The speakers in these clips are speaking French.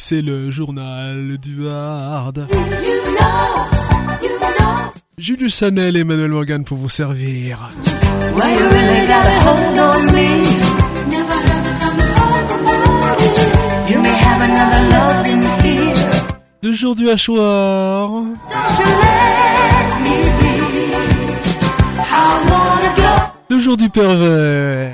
c'est le journal du Hard. Julius Chanel et Emmanuel Morgan pour vous servir. Le jour du hachoir. Le jour du pervers.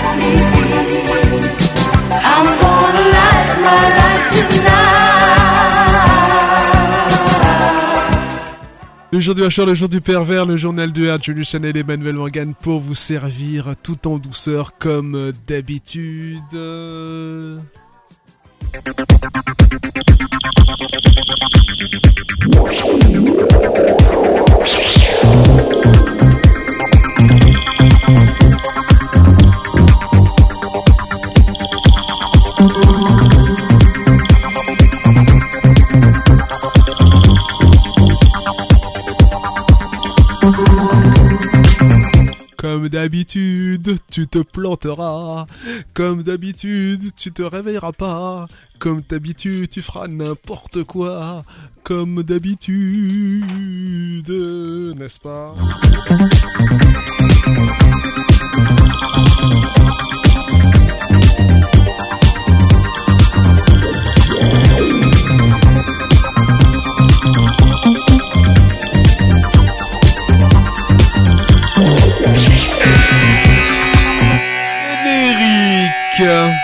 Le jour du hachoir, le jour du pervers, le journal du Hard, Julius Chanel et Emmanuel Morgan pour vous servir tout en douceur comme d'habitude. Comme d'habitude, tu te planteras. Comme d'habitude, tu te réveilleras pas. Comme d'habitude, tu feras n'importe quoi. Comme d'habitude, n'est-ce pas? Générique.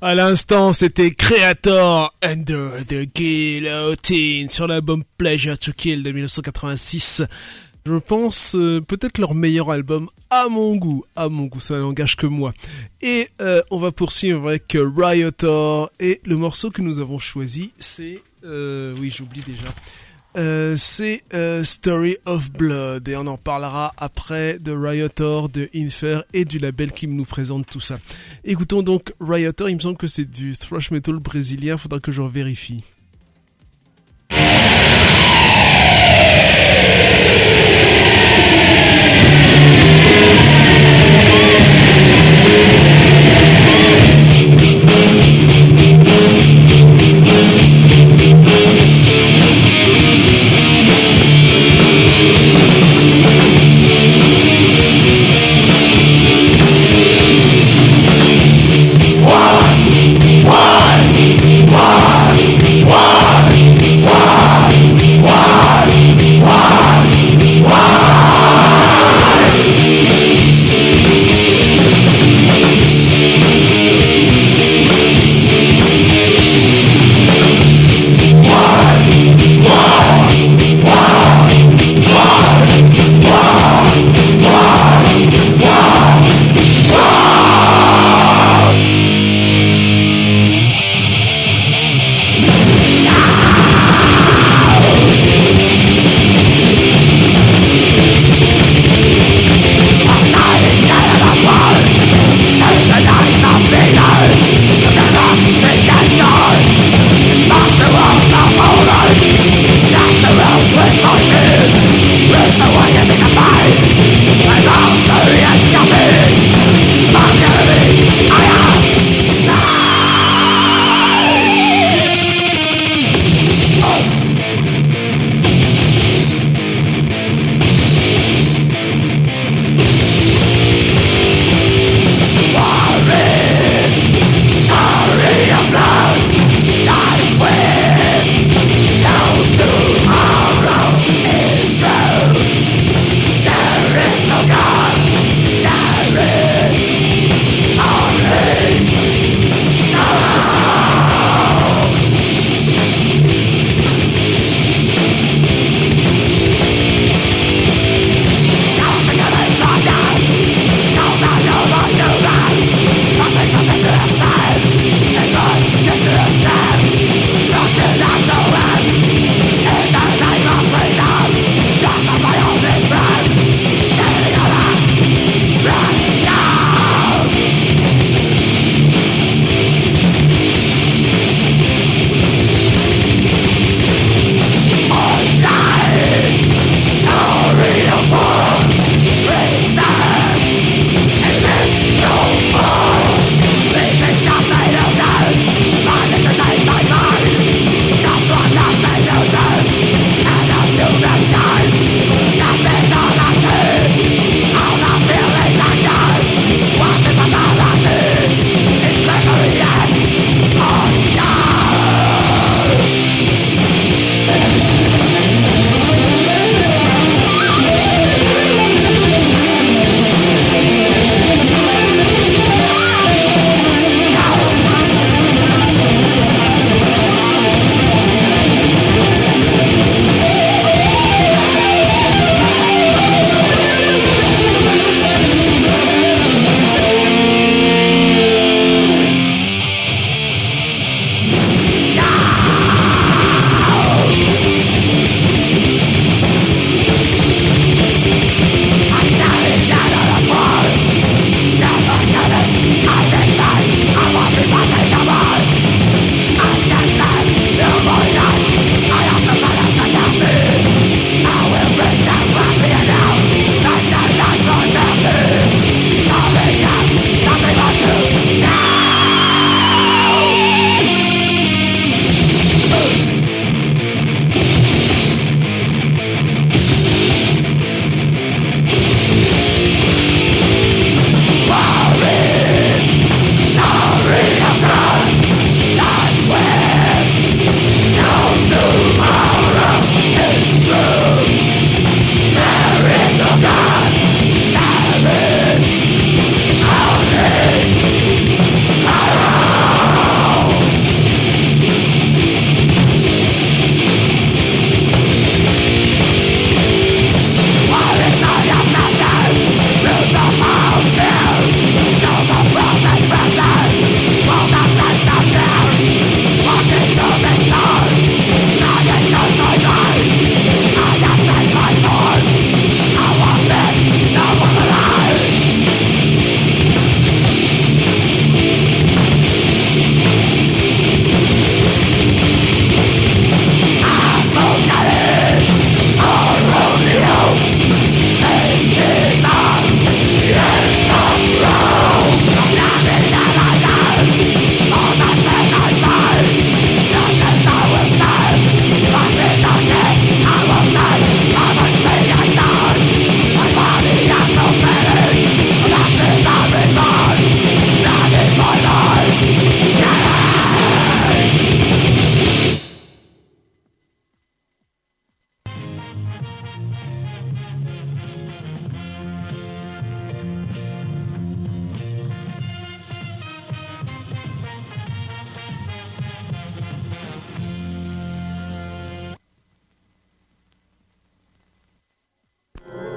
À l'instant, c'était Creator Under the Guillotine sur l'album Pleasure to Kill de 1986. Je pense peut-être leur meilleur album à mon goût, ça n'engage que moi. Et on va poursuivre avec Riotor et le morceau que nous avons choisi, c'est oui j'oublie déjà. C'est Story of Blood et on en parlera après de Riotor, de Infer et du label qui nous présente tout ça. Écoutons donc Riotor, il me semble que c'est du thrash metal brésilien, faudra que je vérifie. Why?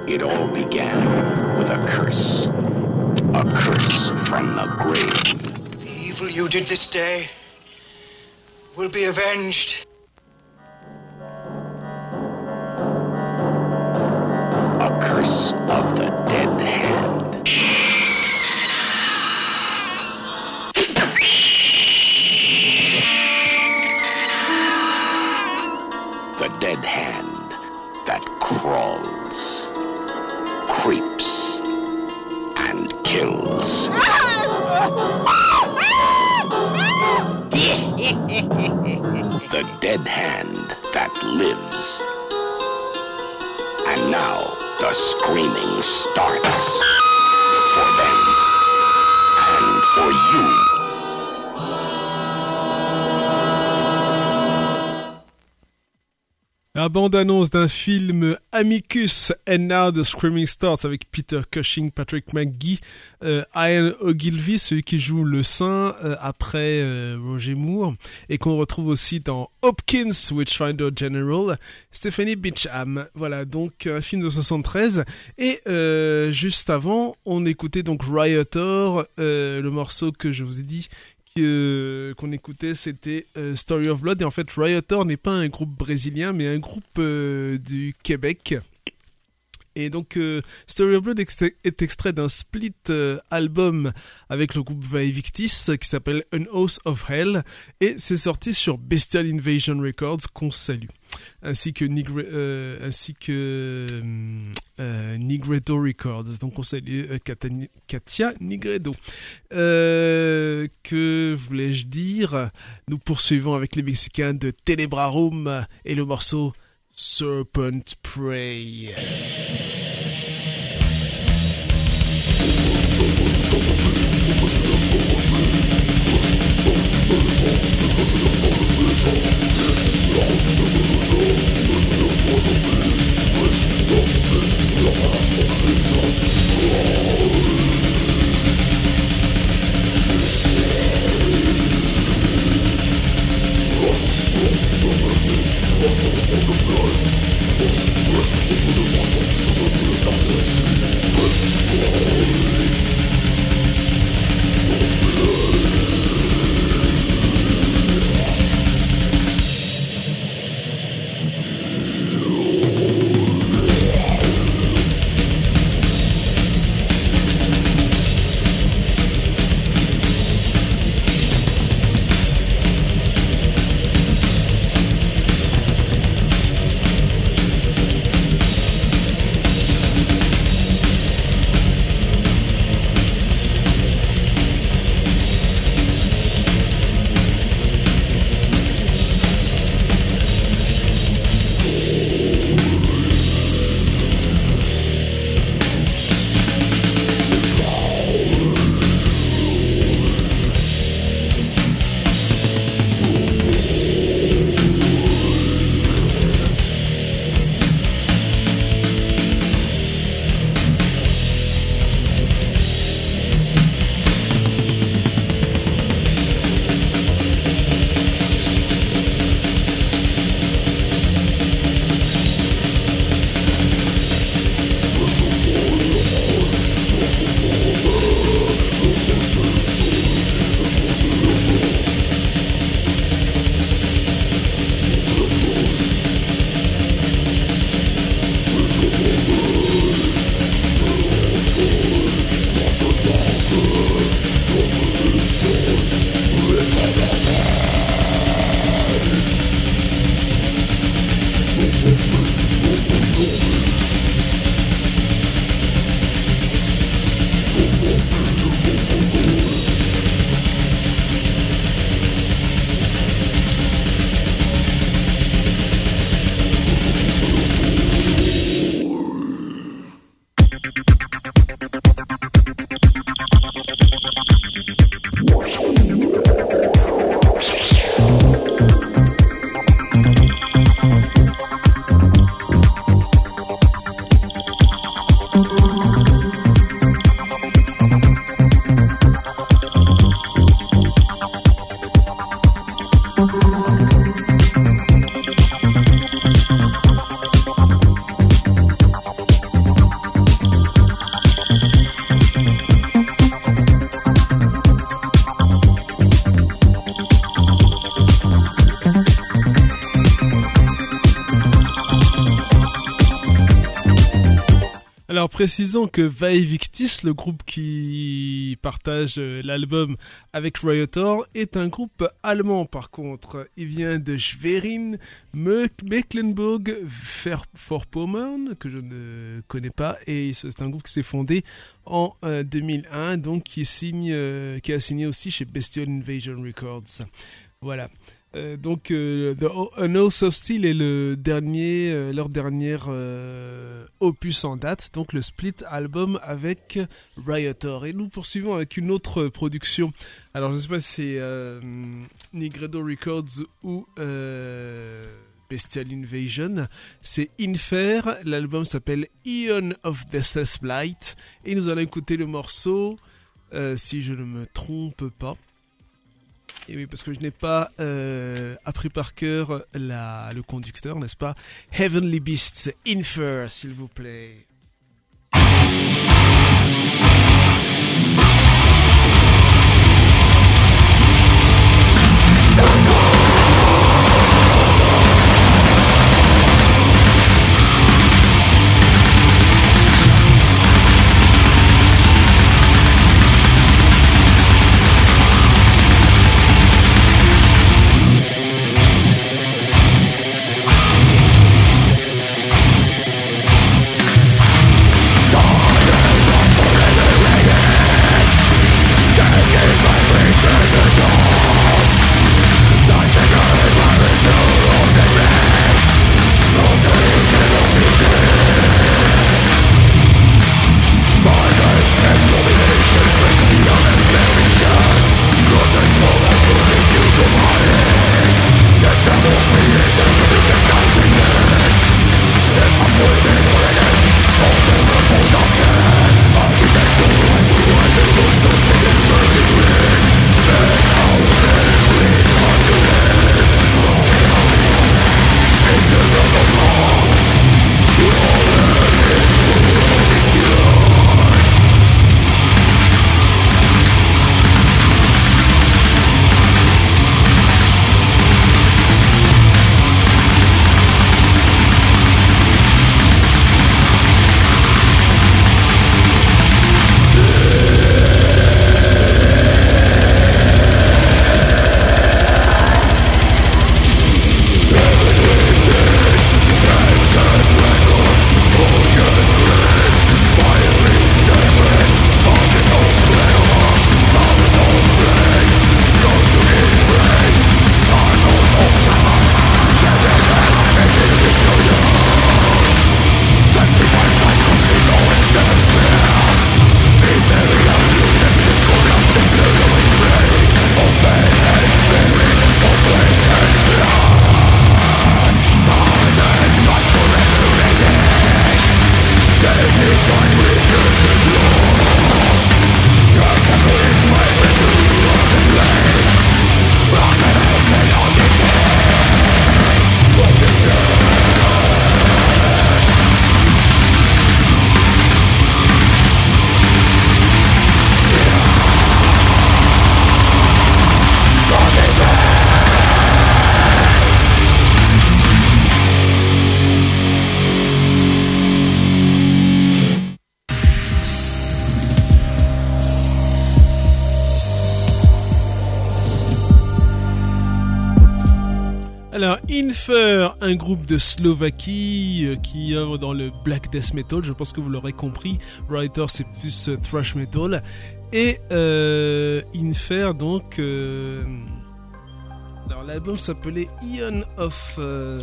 It all began with a curse. A curse from the grave. The evil you did this day will be avenged. A curse of the dead hand. The dead hand that crawls, creeps, and kills. The dead hand that lives. And now the screaming starts. For them. And for you. La bande-annonce d'un film Amicus and Now the Screaming Starts avec Peter Cushing, Patrick McGee, Ian Ogilvy, celui qui joue le saint après Roger Moore, et qu'on retrouve aussi dans Hopkins, Witchfinder General, Stephanie Beacham. Voilà, donc un film de 73. Et juste avant, on écoutait donc Riotor, le morceau que je vous ai dit qu'on écoutait, c'était Story of Blood. Et en fait, Riotor n'est pas un groupe brésilien, mais un groupe du Québec. Et donc, Story of Blood est extrait d'un split album avec le groupe Vaevictis qui s'appelle An Oath of Hell. Et c'est sorti sur Bestial Invasion Records, qu'on salue. Ainsi que Nigredo Records. Donc on salue Katia Nigredo. Que voulais-je dire? Nous poursuivons avec les Mexicains de Tenebrarum et le morceau Serpent Prey. We'll be right back. Alors précisons que Vae Victis, le groupe qui partage l'album avec Riotor, est un groupe allemand par contre. Il vient de Schwerin, Mecklenburg-Vorpommern, que je ne connais pas, et c'est un groupe qui s'est fondé en 2001, donc qui a signé aussi chez Bestial Invasion Records. Voilà. Donc A Nose of Steel est leur dernier opus en date, donc le split album avec Riotor. Et nous poursuivons avec une autre production. Alors je ne sais pas si c'est Nigredo Records ou Bestial Invasion. C'est Infer, l'album s'appelle Eon of Deathless Blight et nous allons écouter le morceau, si je ne me trompe pas. Et oui, parce que je n'ai pas appris par cœur le conducteur, n'est-ce pas? Heavenly Beasts, Infer, s'il vous plaît. Alors, Infer, un groupe de Slovaquie qui œuvre dans le black death metal, je pense que vous l'aurez compris. Writer, c'est plus thrash metal. Et Infer, donc... Alors, l'album s'appelait Eon of...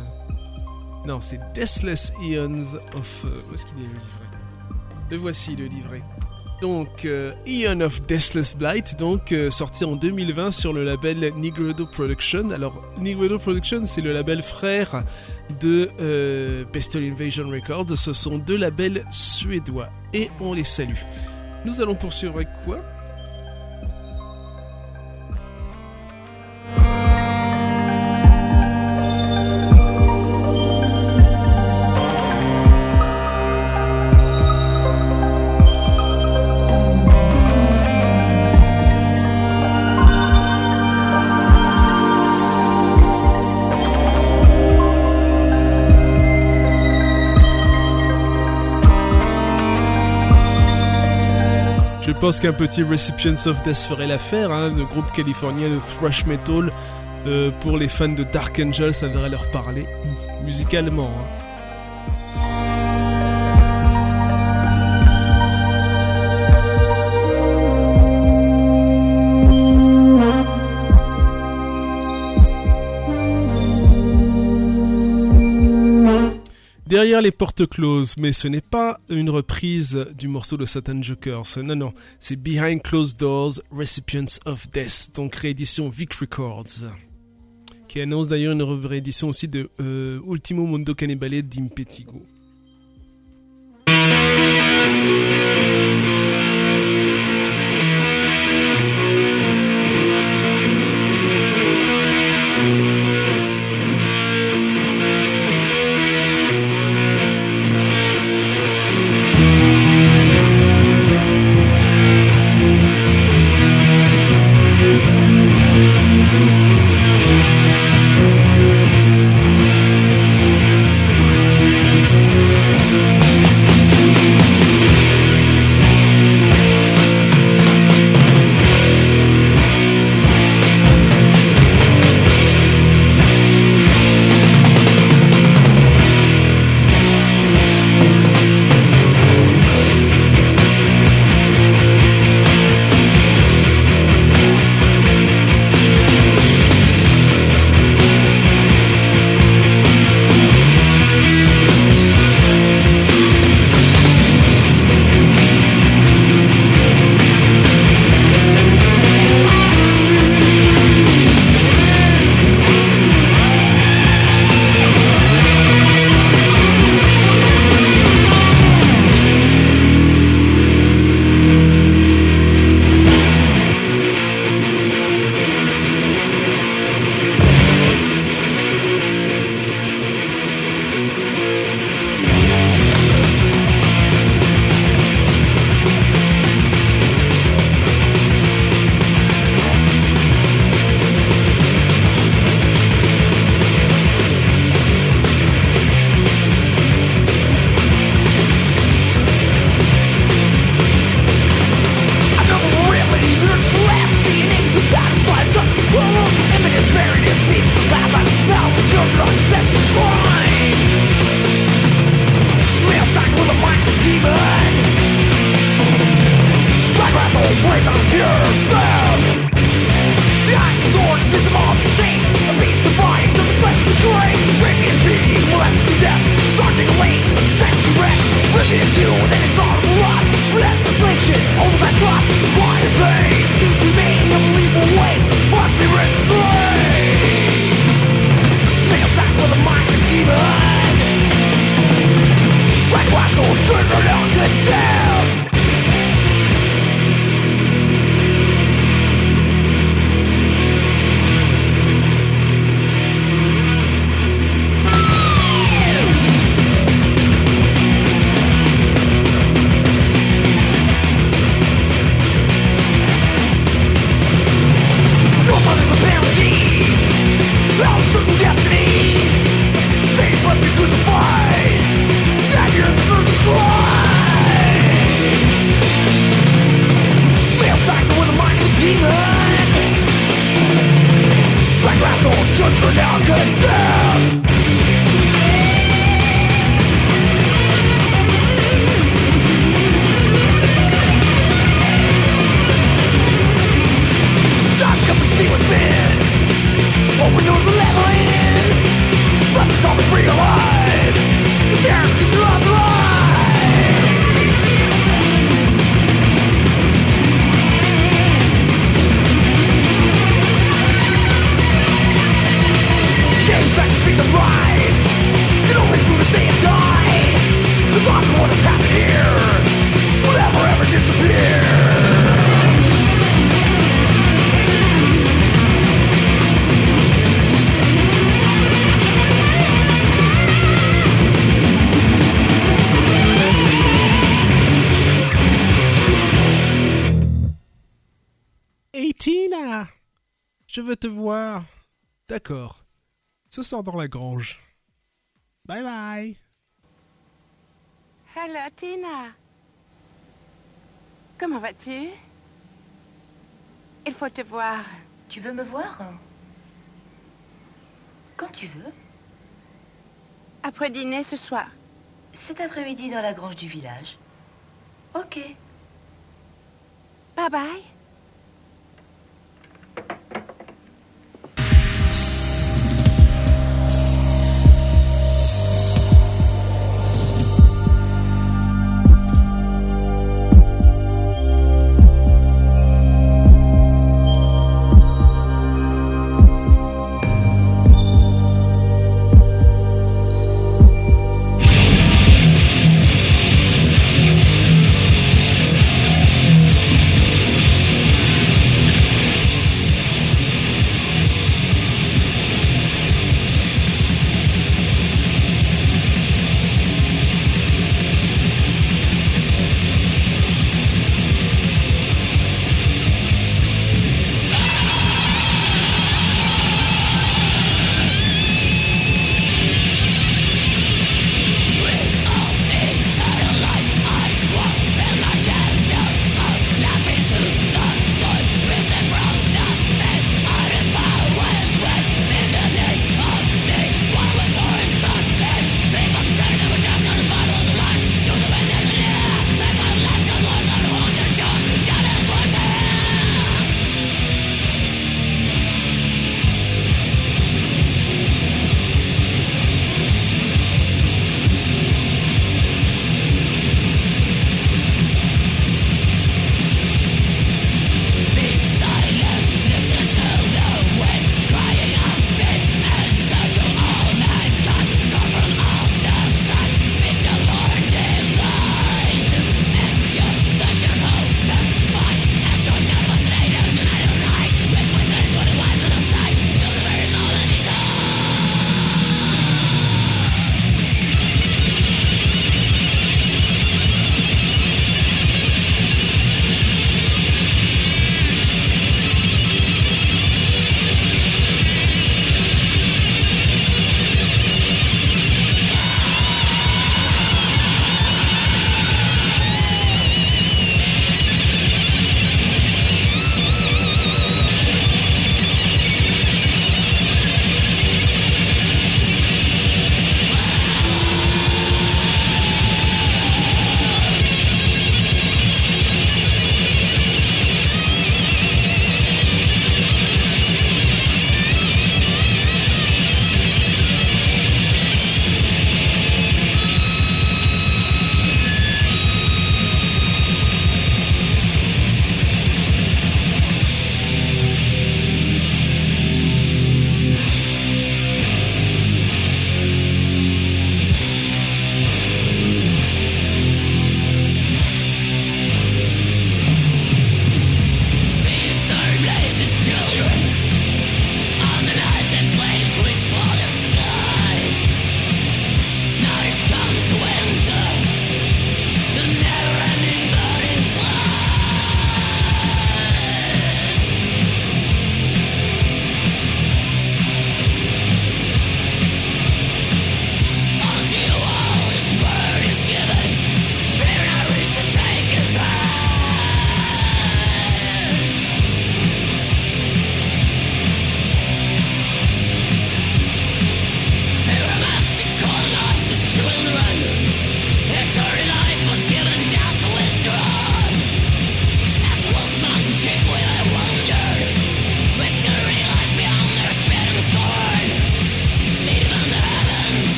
Non, c'est Deathless Eons of... Où est-ce qu'il est le livret? Le voici, le livret. Donc, Eon of Deathless Blight, donc sorti en 2020 sur le label Nigredo Production. Alors, Nigredo Production, c'est le label frère de Bestial Invasion Records. Ce sont deux labels suédois et on les salue. Nous allons poursuivre avec quoi ? Je pense qu'un petit Recipients of Death ferait l'affaire, hein, le groupe californien de thrash metal. Pour les fans de Dark Angel, ça devrait leur parler musicalement. Hein. Derrière les portes closes, mais ce n'est pas une reprise du morceau de Satan Jokers, non, c'est Behind Closed Doors, Recipients of Death, donc réédition Vic Records, qui annonce d'ailleurs une réédition aussi de Ultimo Mondo Cannibale d'Impetigo. Je veux te voir. D'accord. Ce soir dans la grange. Bye bye. Hello, Tina. Comment vas-tu? Il faut te voir. Tu veux me voir? Quand tu veux. Après dîner ce soir. Cet après-midi dans la grange du village. Ok. Bye bye.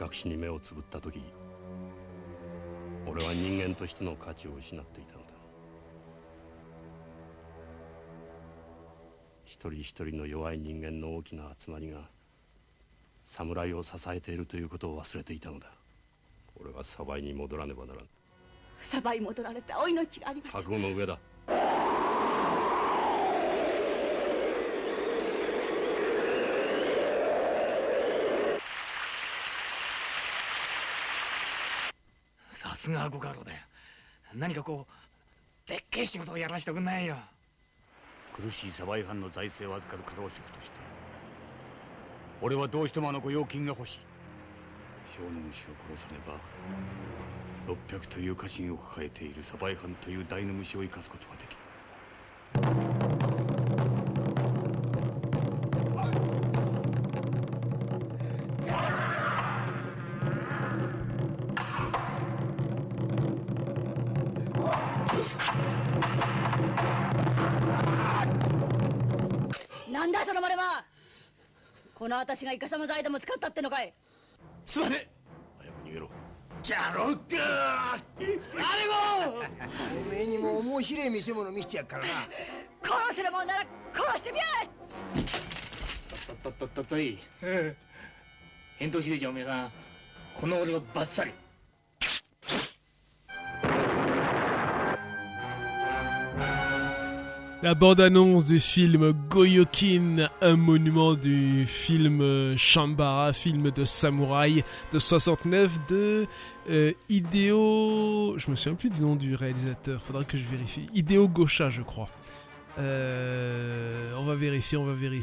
隠しに目をつぶった時、俺は人間としての価値を失っていたのだ。一人一人の弱い人間の大きな集まりが侍を支えているということを忘れていたのだ。俺はサバイに戻らねばならん。 サバイ戻られたお命がありません。 覚悟の上だ。 さすがご家老だよ。何かこうでっけえ仕事をやらせてくんないよ。 苦しいサバイ藩の財政を預かる家老職として俺はどうしてもあの御用金が欲しい。小野主を殺さねば600という家臣を抱えているサバイ藩という大の虫を生かすことはできる。 なんだそのまれは。この私がイカサマ財でも使ったってのかい。 すまね早く逃げろ。 ギャロッガーあれごおめえにも面白い見せ物見せてやっからな。 殺せるもんなら殺してみや。 とい返答しでじゃおめえさん、この俺をバッサリ。 La bande-annonce du film Goyokin, un monument du film Shambara, film de samouraï de 69 de Hideo... Je me souviens plus du nom du réalisateur, faudra que je vérifie. Hideo Gosha, je crois. On va vérifier.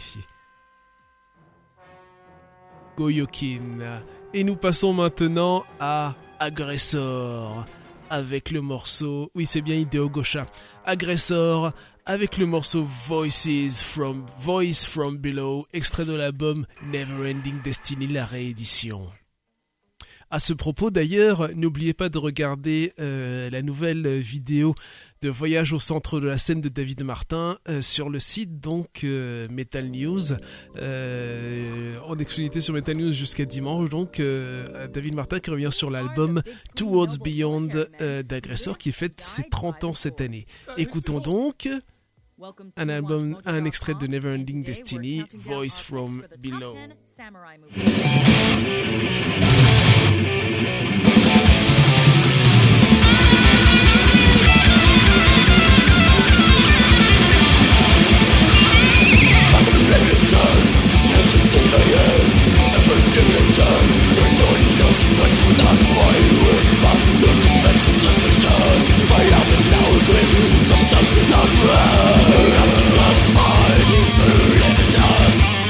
Goyokin. Et nous passons maintenant à Aggressor, avec le morceau... Oui, c'est bien Hideo Gosha. Aggressor, avec le morceau Voice from Below, extrait de l'album Neverending Destiny, la réédition. À ce propos d'ailleurs, n'oubliez pas de regarder la nouvelle vidéo de Voyage au centre de la scène de David Martin sur le site donc Metal News, en exclusivité sur Metal News jusqu'à dimanche. Donc David Martin qui revient sur l'album Towards Beyond d'Aggressor qui fête ses 30 ans cette année. Écoutons donc un extrait de Neverending Destiny, Voice from Below.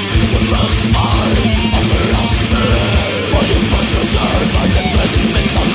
Turn by the present mental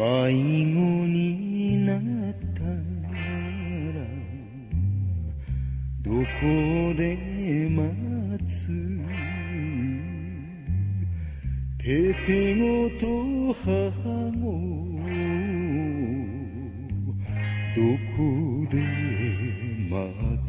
後になったらどこで待つててごと母もどこで待つ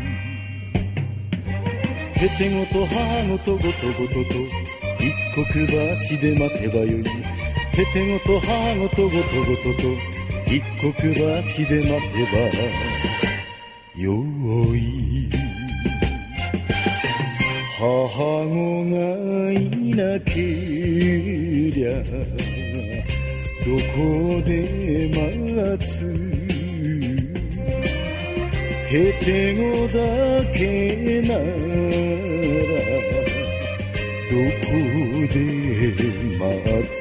ててごと母ごとごとごとと一刻橋で待てばよいててごと母ごとごとごとと一刻橋で待てばよい母子がいなけりゃどこで待つててごだけならどこで待つ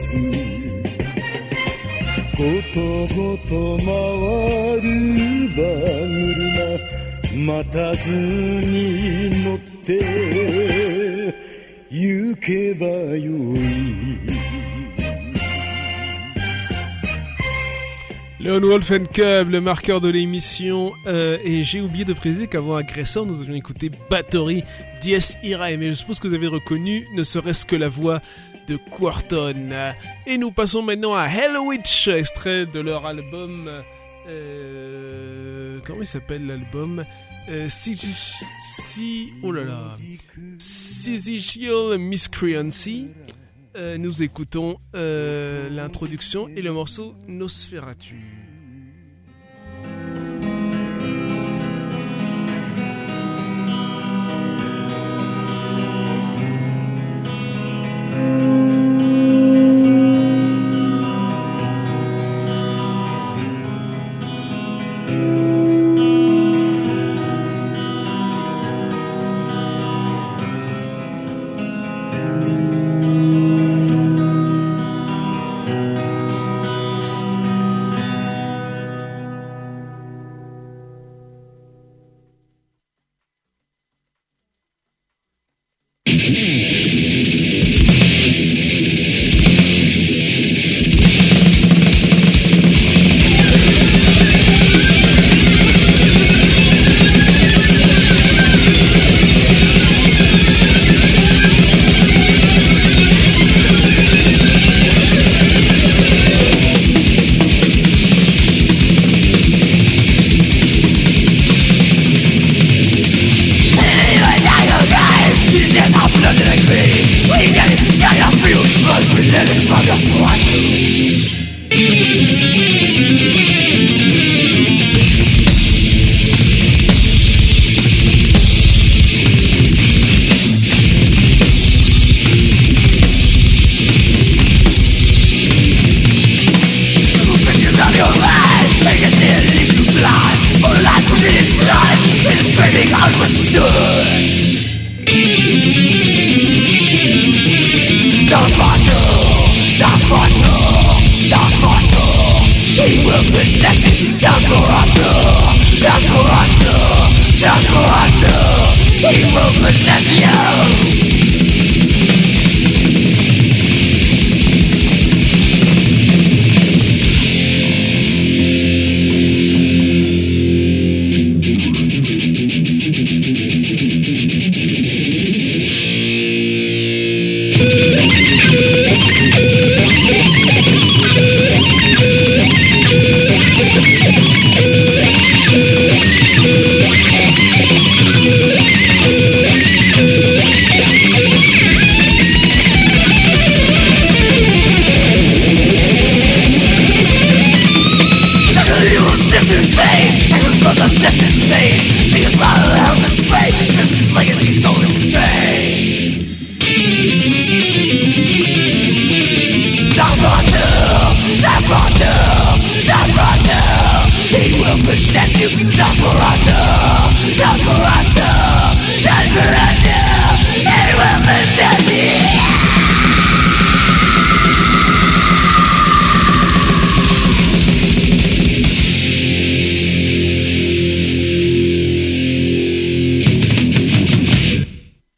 ごとごと回る馬車待たずに乗って行けばよい。 Leon Wolfenkub, le marqueur de l'émission, et j'ai oublié de préciser qu'avant Agressor, nous avions écouté Battery Dies Irae, mais je suppose que vous avez reconnu ne serait-ce que la voix de Quarton. Et nous passons maintenant à Hellwitch, extrait de leur album... comment il s'appelle l'album? Cyzical Miscreancy. Nous écoutons l'introduction et le morceau Nosferatu.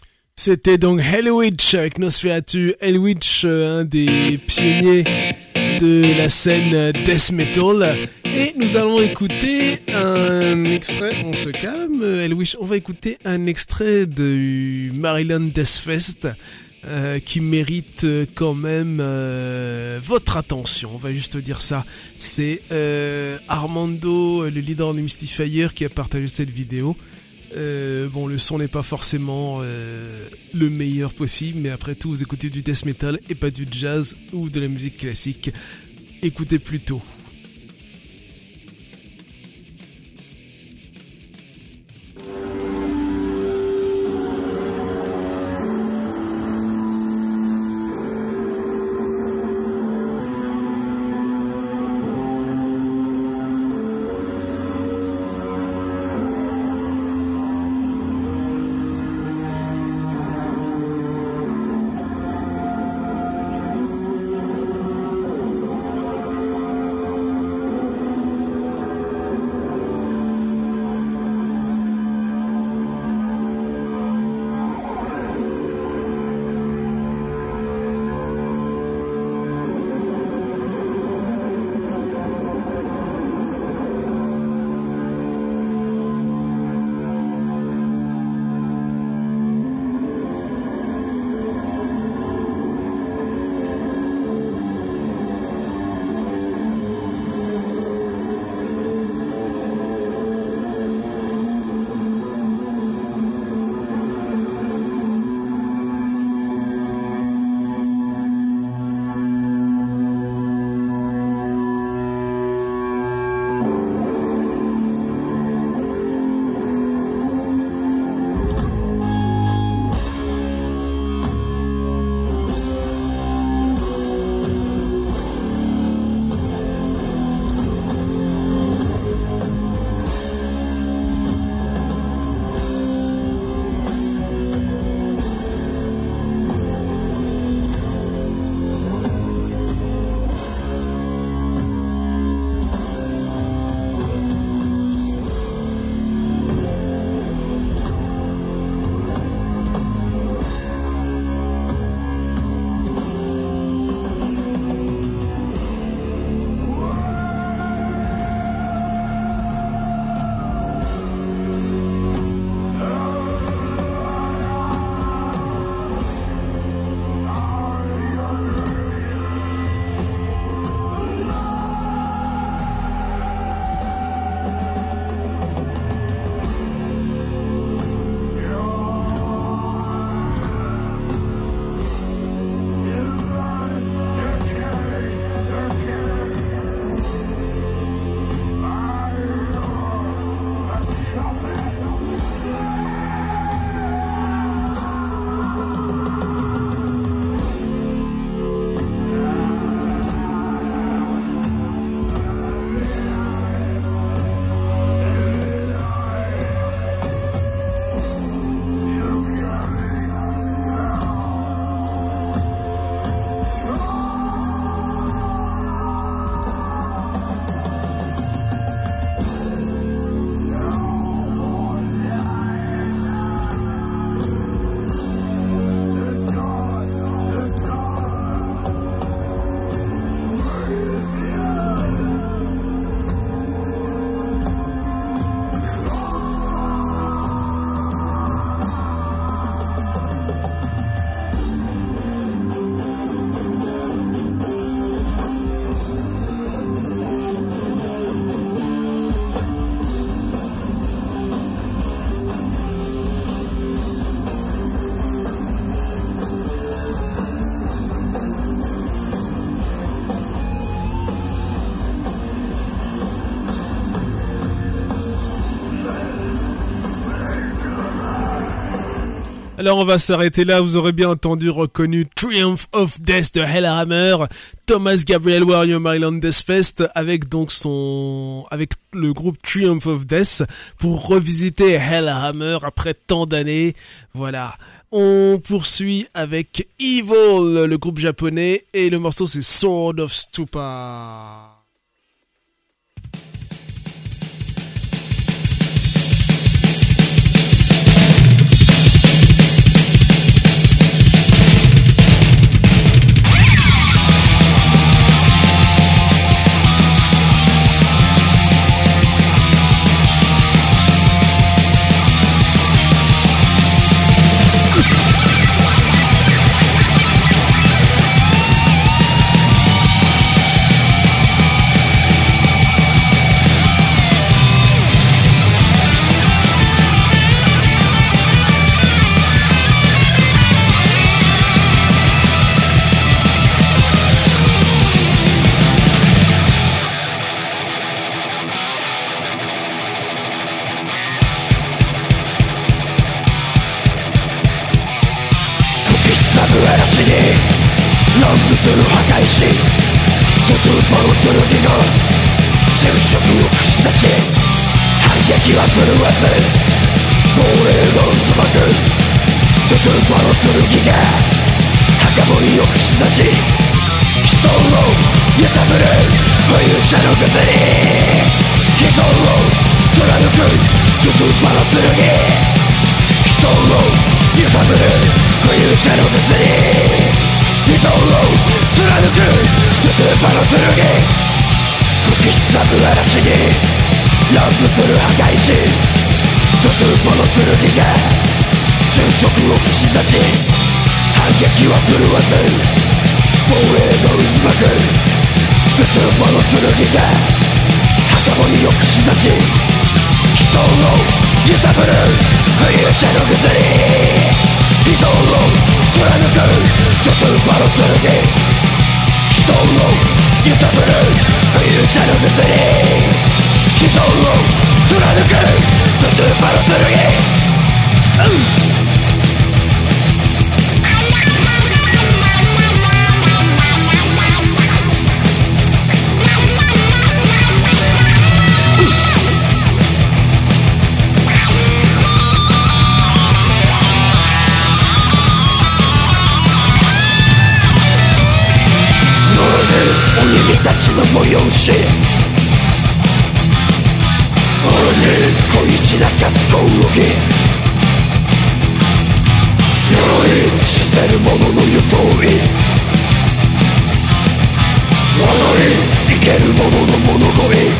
C'était donc Hellwitch avec Nosferatu. Hellwitch, un des pionniers de la scène death metal. Et nous allons écouter un extrait, on se calme, Elwish, on va écouter un extrait du Maryland Death Fest qui mérite quand même votre attention, on va juste dire ça. C'est Armando, le leader de Mystifier, qui a partagé cette vidéo. Bon, le son n'est pas forcément le meilleur possible, mais après tout, vous écoutez du death metal et pas du jazz ou de la musique classique. Écoutez plutôt. Alors on va s'arrêter là, vous aurez bien entendu reconnu Triumph of Death de Hellhammer, Thomas Gabriel Warrior Maryland Death Fest avec le groupe Triumph of Death pour revisiter Hellhammer après tant d'années. Voilà. On poursuit avec Evil, le groupe japonais, et le morceau c'est Sword of Stupa. 嵐に乱舞する破壊しスーパーの剣が侵食を串刺し反撃は振るわず亡霊の渦巻くスーパーの剣が墓守を串刺し人を揺さぶる浮遊者のくずに人を貫くスーパーの剣人を揺さぶる浮遊者のくずに人を貫くスーパーの剣吹きすさぶ嵐に乱舞する破壊しスーパーの剣が昼食を串刺し反撃は振るわず亡霊の渦巻くスーパーの剣が墓守を串刺し人を揺さぶる浮遊者のくずに人を貫くスーパーの剣人を揺さぶる浮遊者のくずに人を貫くスーパーの剣鬼たちの催し俺に恋散らかす攻撃鎧してる者の装い踊り生ける者の物乞い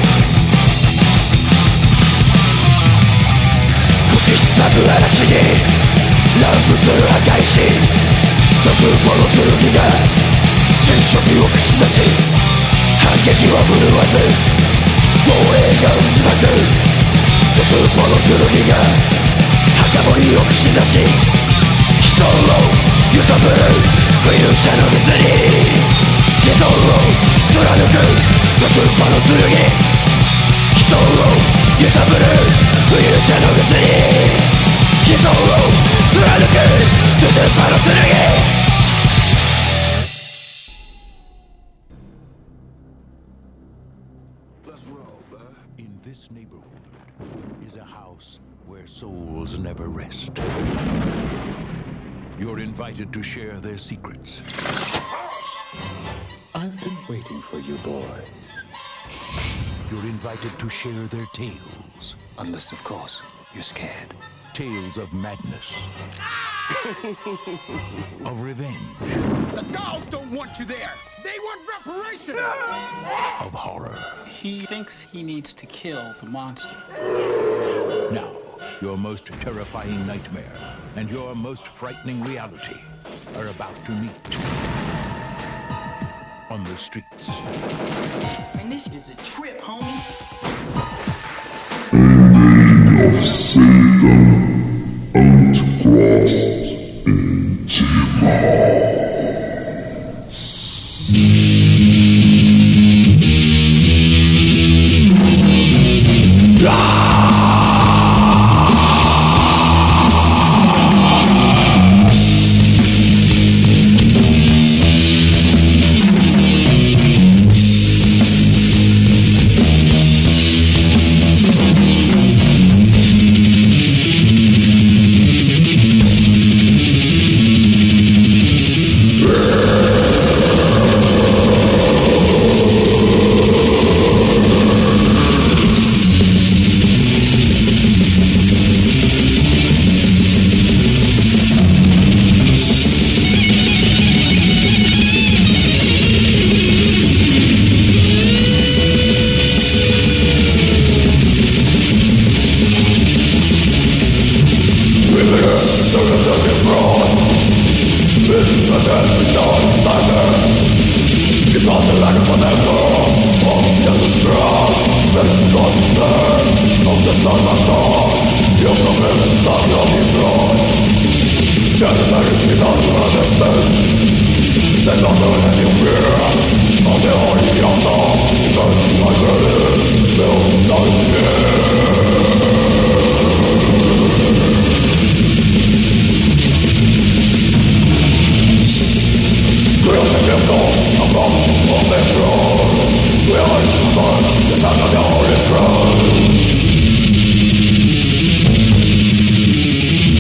吹きすさぶ嵐に乱舞する破壊しスーパーの剣が侵食を串刺し反撃は振るわず亡霊が渦巻くスーパーの剣が墓守を串刺し人を揺さぶる浮遊者のくずに人を貫くスーパーの剣人を揺さぶる浮遊者のくずに人を貫くスーパーの剣 In this neighborhood is a house where souls never rest. You're invited to share their secrets. I've been waiting for you boys. You're invited to share their tales. Unless, of course, you're scared. Tales of madness. Of revenge. The dolls don't want you there! They want reparation! Of horror. He thinks he needs to kill the monster. Now, your most terrifying nightmare and your most frightening reality are about to meet. On the streets. Man, this is a trip, homie. A of Satan outcrossed in Timor. from the floor.